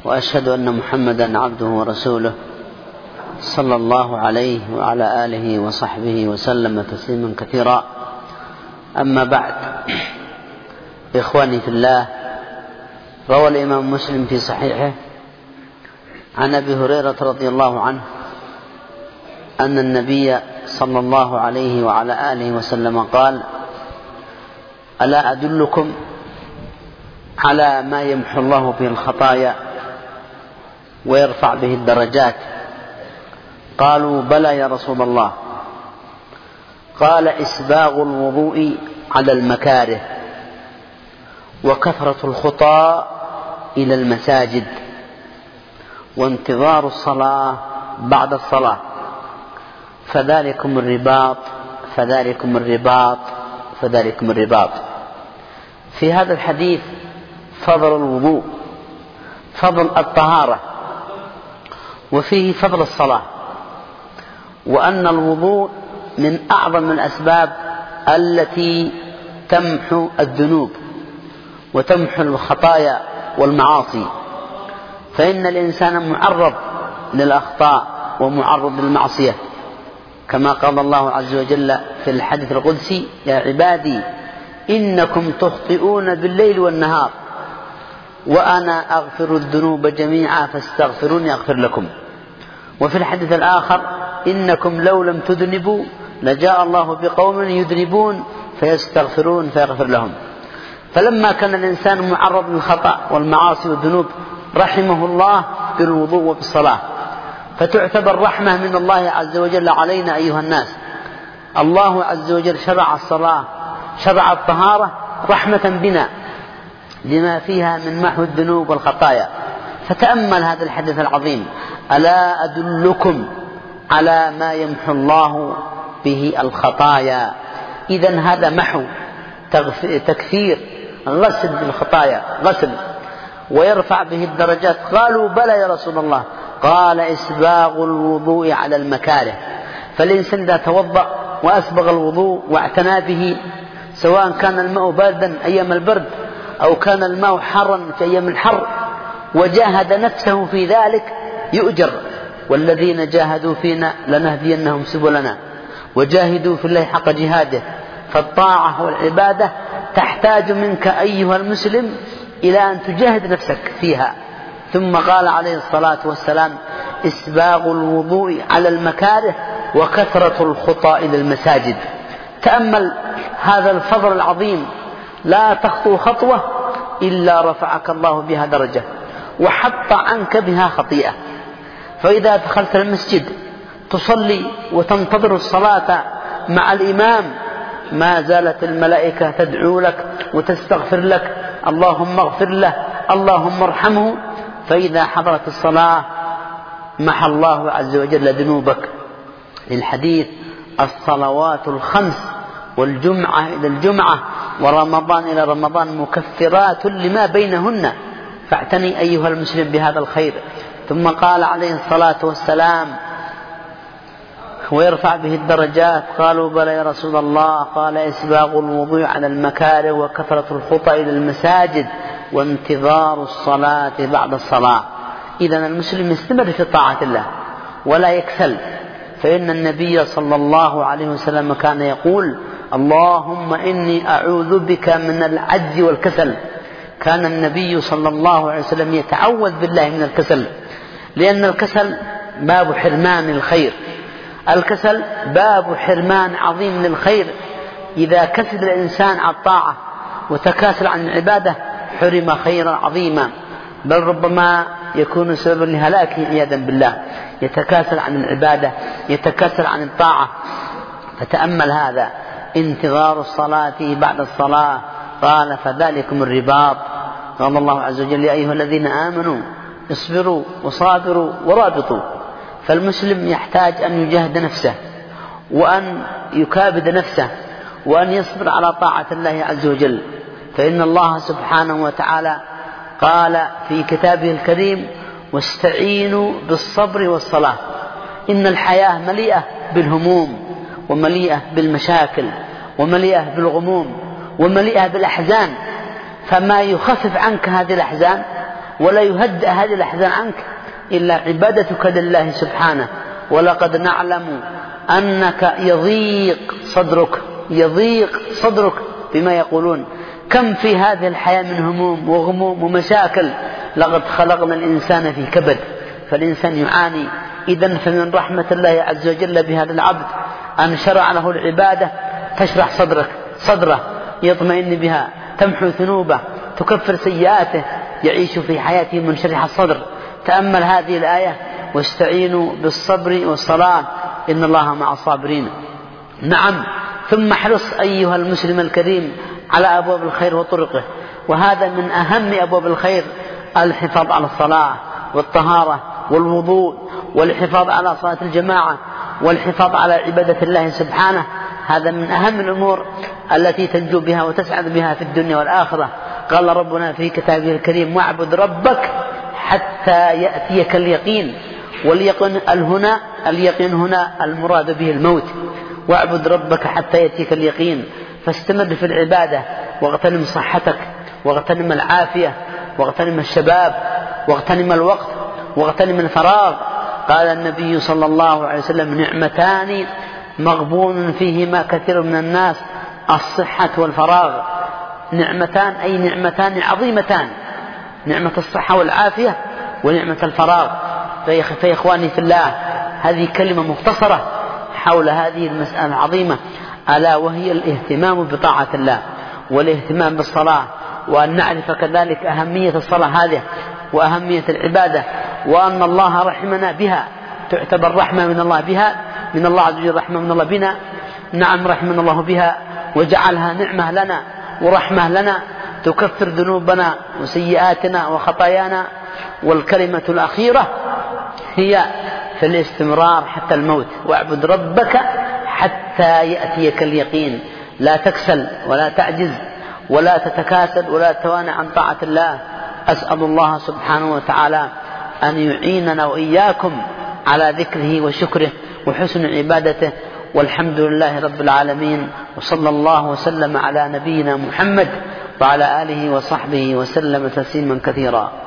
وأشهد أن محمدا عبده ورسوله صلى الله عليه وعلى آله وصحبه وسلم تسليما كثيرا. أما بعد، إخواني في الله، روى الإمام مسلم في صحيحه عن أبي هريرة رضي الله عنه أن النبي صلى الله عليه وعلى آله وسلم قال: ألا أدلكم على ما يمحو الله به الخطايا ويرفع به الدرجات؟ قالوا: بلى يا رسول الله. قال: إسباغ الوضوء على المكاره، وكثرة الخطى إلى المساجد، وانتظار الصلاة بعد الصلاة، فذلكم الرباط فذلكم الرباط فذلكم الرباط. في هذا الحديث فضل الوضوء، فضل الطهارة، وفيه فضل الصلاة، وأن الوضوء من أعظم الأسباب التي تمحو الذنوب وتمحو الخطايا والمعاصي، فإن الإنسان معرض للأخطاء ومعرض للمعصية، كما قال الله عز وجل في الحديث القدسي: يا عبادي إنكم تخطئون بالليل والنهار وأنا أغفر الذنوب جميعا فاستغفروني أغفر لكم. وفي الحديث الآخر: إنكم لو لم تذنبوا لجاء الله بقوم يذنبون فيستغفرون فيغفر لهم. فلما كان الإنسان معرض للخطأ والمعاصي والذنوب رحمه الله بالوضوء وبالصلاة، فتعتبر رحمة من الله عز وجل علينا أيها الناس. الله عز وجل شرع الصلاة، شرع الطهارة رحمة بنا لما فيها من محو الذنوب والخطايا. فتأمل هذا الحديث العظيم: ألا أدلكم على ما يمحو الله به الخطايا. إذن هذا محو، تكثير، غسل بالخطايا، غسل، ويرفع به الدرجات. قالوا: بلى يا رسول الله. قال: إسباغ الوضوء على المكاره. فالإنسان إذا توضأ وأسبغ الوضوء واعتنى به، سواء كان الماء باردا أيام البرد أو كان الماء حارا في أيام الحر، وجاهد نفسه في ذلك، يؤجر: والذين جاهدوا فينا لنهدينهم سبلنا وجاهدوا في الله حق جهاده. فالطاعة والعبادة تحتاج منك أيها المسلم إلى أن تجاهد نفسك فيها. ثم قال عليه الصلاة والسلام: إسباغ الوضوء على المكاره، وكثرة الخطى إلى المساجد. تأمل هذا الفضل العظيم، لا تخطو خطوة إلا رفعك الله بها درجة وحط عنك بها خطيئة. فإذا دخلت المسجد تصلي وتنتظر الصلاة مع الإمام، ما زالت الملائكة تدعو لك وتستغفر لك: اللهم اغفر له، اللهم ارحمه. فإذا حضرت الصلاة محى الله عز وجل ذنوبك. للحديث: الصلوات الخمس والجمعة إلى الجمعة ورمضان إلى رمضان مكفرات لما بينهن. فاعتني أيها المسلم بهذا الخير. ثم قال عليه الصلاة والسلام: ويرفع به الدرجات. قالوا: بلى يا رسول الله. قال: إسباغ الوضوء على المكاره، وكثرة الخطى إلى المساجد، وانتظار الصلاة بعد الصلاة. إذن المسلم يستمر في طاعة الله ولا يكسل، فإن النبي صلى الله عليه وسلم كان يقول: اللهم إني أعوذ بك من العجز والكسل. كان النبي صلى الله عليه وسلم يتعوذ بالله من الكسل، لأن الكسل باب حرمان الخير، الكسل باب حرمان عظيم للخير. إذا كسل الإنسان عن الطاعة وتكاسل عن العبادة حرم خيرا عظيما، بل ربما يكون سببا لهلاكه عياذا بالله. يتكاسل عن العبادة، يتكاسل عن الطاعة. فتأمل هذا: انتظار الصلاة بعد الصلاة. قال: فذلكم الرباط. قال الله عز وجل: يا أيها الذين آمنوا اصبروا وصابروا ورابطوا. فالمسلم يحتاج أن يجاهد نفسه، وأن يكابد نفسه، وأن يصبر على طاعة الله عز وجل. فإن الله سبحانه وتعالى قال في كتابه الكريم: واستعينوا بالصبر والصلاة. إن الحياة مليئة بالهموم، ومليئة بالمشاكل، ومليئة بالغموم، ومليئة بالأحزان. فما يخفف عنك هذه الأحزان ولا يهدأ هذه الأحزان عنك إلا عبادتك لله سبحانه. ولقد نعلم أنك يضيق صدرك بما يقولون. كم في هذه الحياة من هموم وغموم ومشاكل. لقد خلقنا الإنسان في كبد، فالإنسان يعاني. إذن فمن رحمة الله عز وجل بهذا العبد أن شرع له العبادة تشرح صدره، يطمئن بها، تمحو ذنوبه، تكفر سيئاته، يعيش في حياته منشرح الصدر. تأمل هذه الآية: واستعينوا بالصبر والصلاة إن الله مع الصابرين. نعم، ثم احرص أيها المسلم الكريم على أبواب الخير وطرقه، وهذا من أهم أبواب الخير: الحفاظ على الصلاة والطهارة والوضوء، والحفاظ على صلاة الجماعة، والحفاظ على عبادة الله سبحانه. هذا من أهم الأمور التي تنجو بها وتسعد بها في الدنيا والآخرة. قال ربنا في كتابه الكريم: واعبد ربك حتى يأتيك اليقين. اليقين هنا المراد به الموت. واعبد ربك حتى يأتيك اليقين، فاستمر في العبادة، واغتنم صحتك، واغتنم العافية، واغتنم الشباب، واغتنم الوقت، واغتنم الفراغ. قال النبي صلى الله عليه وسلم: نعمتان مغبون فيهما كثير من الناس: الصحة والفراغ. نعمتان، أي نعمتان عظيمتان: نعمة الصحة والعافية، ونعمة الفراغ. فيا إخواني في الله، هذه كلمة مختصرة حول هذه المسألة العظيمة، ألا وهي الاهتمام بطاعة الله والاهتمام بالصلاة، وأن نعرف كذلك أهمية الصلاة هذه وأهمية العبادة، وأن الله رحمنا بها، تعتبر رحمة من الله بها، من الله عز وجل، رحمة من الله بنا. نعم، رحمنا الله بها وجعلها نعمة لنا ورحمة لنا تكفر ذنوبنا وسيئاتنا وخطايانا. والكلمة الأخيرة هي في الاستمرار حتى الموت: واعبد ربك حتى يأتيك اليقين. لا تكسل ولا تعجز ولا تتكاسل ولا تتوانى عن طاعة الله. أسأل الله سبحانه وتعالى أن يعيننا وإياكم على ذكره وشكره وحسن عبادته. والحمد لله رب العالمين، وصلى الله وسلم على نبينا محمد وعلى آله وصحبه وسلم تسليما كثيرا.